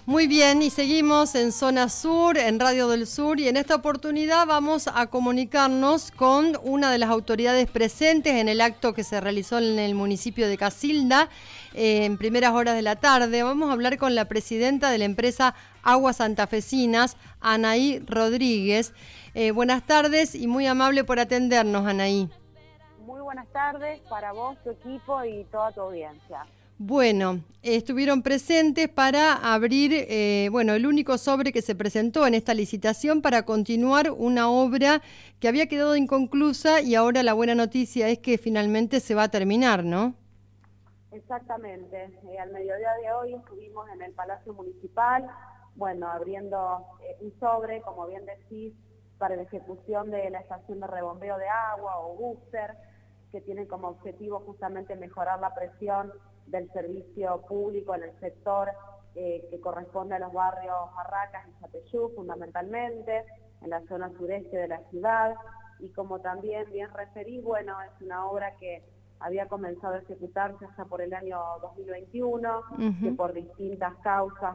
Muy bien, y seguimos en Zona Sur, en Radio del Sur, y en esta oportunidad vamos a comunicarnos con una de las autoridades presentes en el acto que se realizó en el municipio de Casilda en primeras horas de la tarde. Vamos a hablar con la presidenta de la empresa Aguas Santafesinas, Anaí Rodríguez. Buenas tardes y muy amable por atendernos, Anaí. Muy buenas tardes para vos, tu equipo y toda tu audiencia. Bueno, estuvieron presentes para abrir, el único sobre que se presentó en esta licitación para continuar una obra que había quedado inconclusa y ahora la buena noticia es que finalmente se va a terminar, ¿no? Exactamente. Al mediodía de hoy estuvimos en el Palacio Municipal, abriendo un sobre, como bien decís, para la ejecución de la estación de rebombeo de agua o booster, que tiene como objetivo justamente mejorar la presión del servicio público en el sector que corresponde a los barrios Barracas y Chapeyú, fundamentalmente, en la zona sureste de la ciudad. Y como también bien referí, es una obra que había comenzado a ejecutarse hasta por el año 2021, que por distintas causas,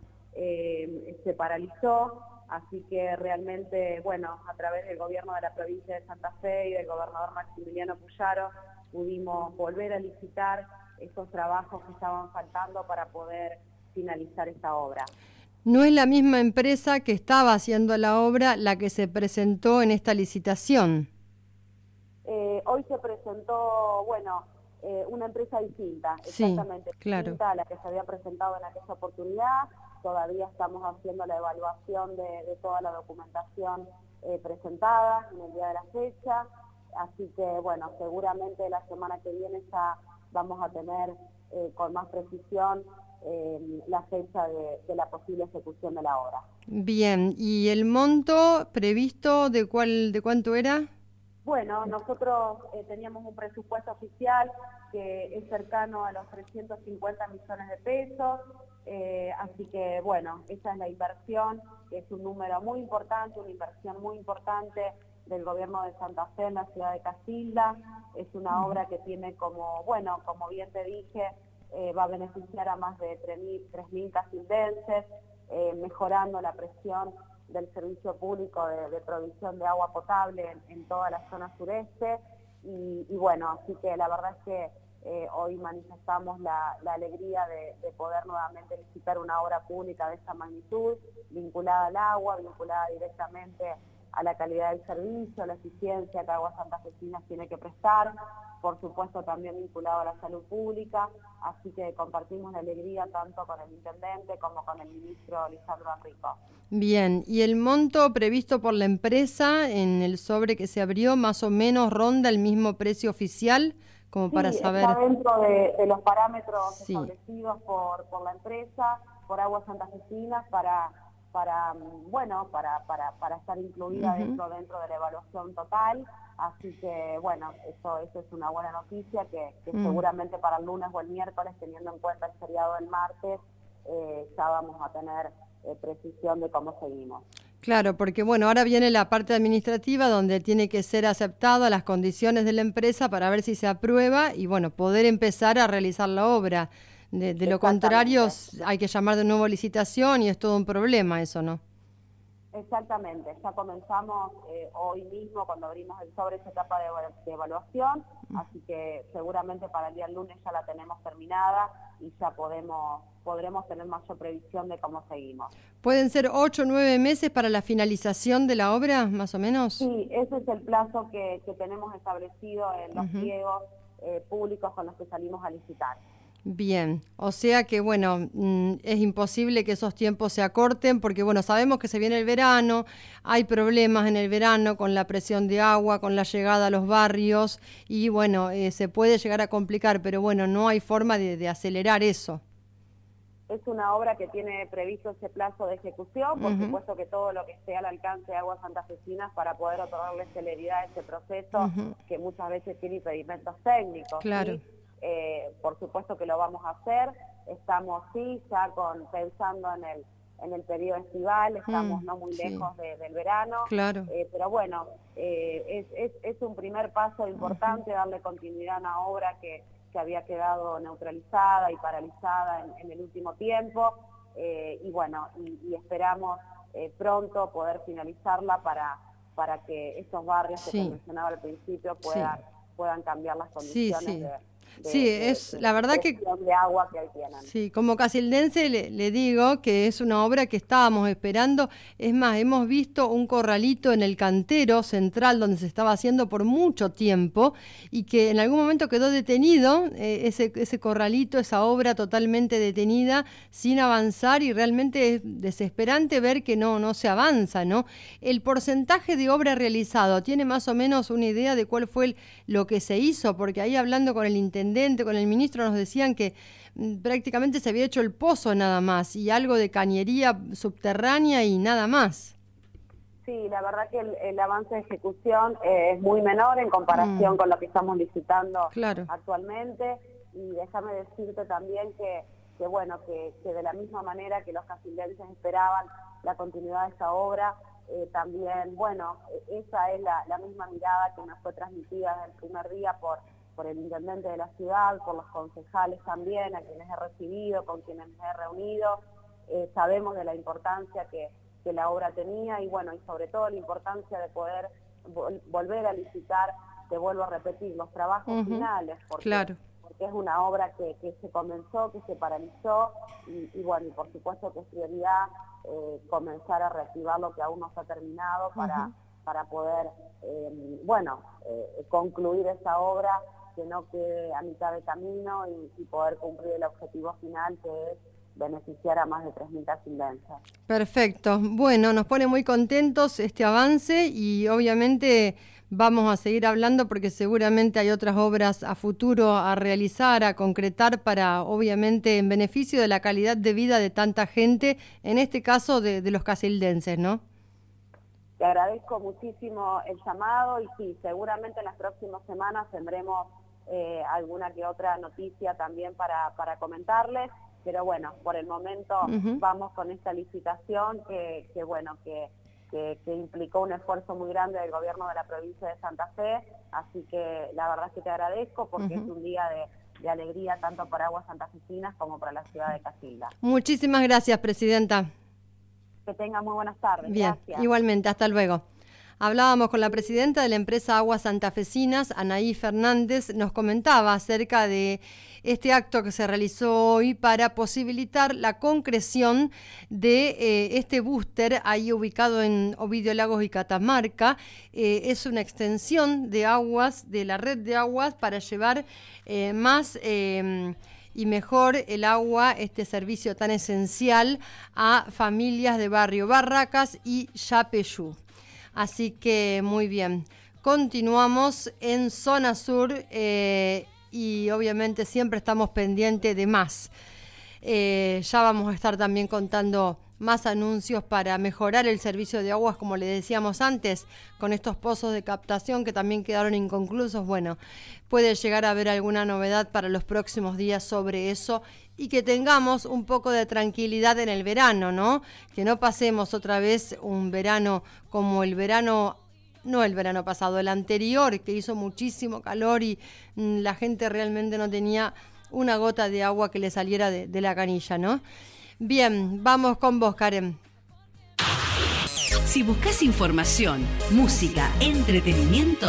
se paralizó. Así que realmente, a través del gobierno de la provincia de Santa Fe y del gobernador Maximiliano Puyaro, pudimos volver a licitar esos trabajos que estaban faltando para poder finalizar esta obra. ¿No es la misma empresa que estaba haciendo la obra la que se presentó en esta licitación? Hoy se presentó, una empresa distinta, exactamente, claro. distinta a la que se había presentado en aquella oportunidad. Todavía estamos haciendo la evaluación de toda la documentación presentada en el día de la fecha, así que seguramente la semana que viene ya vamos a tener con más precisión la fecha de la posible ejecución de la obra. Bien, ¿y el monto previsto de cuánto era? Nosotros teníamos un presupuesto oficial que es cercano a los 350 millones de pesos, así que esa es la inversión, que es un número muy importante, una inversión muy importante del gobierno de Santa Fe en la ciudad de Casilda. Es una obra que tiene como bien te dije, va a beneficiar a más de 3.000 casildenses, mejorando la presión del servicio público de provisión de agua potable en toda la zona sureste. Así que la verdad es que hoy manifestamos la alegría de poder nuevamente licitar una obra pública de esta magnitud, vinculada al agua, vinculada directamente a la calidad del servicio, a la eficiencia que Aguas Santafesinas tiene que prestar, por supuesto también vinculado a la salud pública, así que compartimos la alegría tanto con el intendente como con el ministro Lisandro Enrico. Bien, ¿y el monto previsto por la empresa en el sobre que se abrió más o menos ronda el mismo precio oficial? Como para saber. Está dentro de los parámetros establecidos por la empresa, por Aguas Santafesinas, para estar incluida dentro de la evaluación total. Así que, eso es una buena noticia que seguramente para el lunes o el miércoles, teniendo en cuenta el feriado del martes, ya vamos a tener precisión de cómo seguimos. Claro, porque ahora viene la parte administrativa donde tiene que ser aceptada las condiciones de la empresa para ver si se aprueba y poder empezar a realizar la obra. De lo contrario hay que llamar de nuevo a licitación y es todo un problema eso, ¿no? Exactamente, ya comenzamos hoy mismo cuando abrimos el sobre esa etapa de evaluación, así que seguramente para el día lunes ya la tenemos terminada y ya podremos tener mayor previsión de cómo seguimos. ¿Pueden ser 8 o 9 meses para la finalización de la obra, más o menos? Sí, ese es el plazo que tenemos establecido en los pliegos públicos con los que salimos a licitar. Bien, o sea que es imposible que esos tiempos se acorten porque sabemos que se viene el verano, hay problemas en el verano con la presión de agua, con la llegada a los barrios y se puede llegar a complicar, pero no hay forma de acelerar eso. Es una obra que tiene previsto ese plazo de ejecución, por supuesto que todo lo que esté al alcance de Aguas Santafesinas para poder otorgarle celeridad a ese proceso que muchas veces tiene impedimentos técnicos. Claro. ¿Sí? Por supuesto que lo vamos a hacer, estamos ya pensando en el periodo estival, estamos no muy lejos del verano, claro. Pero es un primer paso importante darle continuidad a una obra que había quedado neutralizada y paralizada en el último tiempo. y bueno, y esperamos pronto poder finalizarla para que estos barrios que te mencionaba al principio puedan cambiar las condiciones la verdad que de agua que hoy tienen. Sí, como casildense le digo que es una obra que estábamos esperando. Es más, hemos visto un corralito en el cantero central donde se estaba haciendo por mucho tiempo y que en algún momento quedó detenido, ese corralito, esa obra totalmente detenida, sin avanzar, y realmente es desesperante ver que no se avanza, ¿no? El porcentaje de obra realizado, ¿tiene más o menos una idea de cuál fue lo que se hizo? Porque ahí, hablando con el intendente, con el ministro, nos decían que prácticamente se había hecho el pozo nada más y algo de cañería subterránea y nada más. Sí, la verdad que el avance de ejecución es muy menor en comparación con lo que estamos licitando actualmente, y déjame decirte también que de la misma manera que los casildenses esperaban la continuidad de esta obra, también, esa es la misma mirada que nos fue transmitida desde el primer día por el intendente de la ciudad, por los concejales también, a quienes he recibido, con quienes me he reunido. Sabemos de la importancia que la obra tenía y sobre todo la importancia de poder volver a licitar, te vuelvo a repetir, los trabajos finales, porque es una obra que se comenzó, que se paralizó y por supuesto que es prioridad comenzar a reactivar lo que aún no se ha terminado para poder, concluir esa obra, que no quede a mitad de camino y poder cumplir el objetivo final, que es beneficiar a más de 3.000 casildenses. Perfecto. Bueno, nos pone muy contentos este avance y obviamente vamos a seguir hablando porque seguramente hay otras obras a futuro a realizar, a concretar para, obviamente, en beneficio de la calidad de vida de tanta gente, en este caso de los casildenses, ¿no? Te agradezco muchísimo el llamado y sí, seguramente en las próximas semanas tendremos alguna que otra noticia también para comentarles, pero por el momento vamos con esta licitación que implicó un esfuerzo muy grande del gobierno de la provincia de Santa Fe, así que la verdad es que te agradezco porque es un día de alegría tanto para Aguas Santafesinas como para la ciudad de Casilda. Muchísimas gracias, presidenta. Que tenga muy buenas tardes. Bien, gracias. Igualmente, hasta luego. Hablábamos con la presidenta de la empresa Aguas Santafesinas, Anaí Fernández, nos comentaba acerca de este acto que se realizó hoy para posibilitar la concreción de este búster ahí ubicado en Ovidio Lagos y Catamarca. Es una extensión de aguas, de la red de aguas, para llevar más y mejor el agua, este servicio tan esencial, a familias de barrio Barracas y Yapeyú. Así que muy bien, continuamos en Zona Sur y obviamente siempre estamos pendientes de más. Ya vamos a estar también contando más anuncios para mejorar el servicio de aguas, como le decíamos antes, con estos pozos de captación que también quedaron inconclusos. Bueno, puede llegar a haber alguna novedad para los próximos días sobre eso y que tengamos un poco de tranquilidad en el verano, ¿no? Que no pasemos otra vez un verano como el verano, no el verano pasado, el anterior, que hizo muchísimo calor y la gente realmente no tenía una gota de agua que le saliera de la canilla, ¿no? Bien, vamos con vos, Karen. Si buscas información, música, entretenimiento,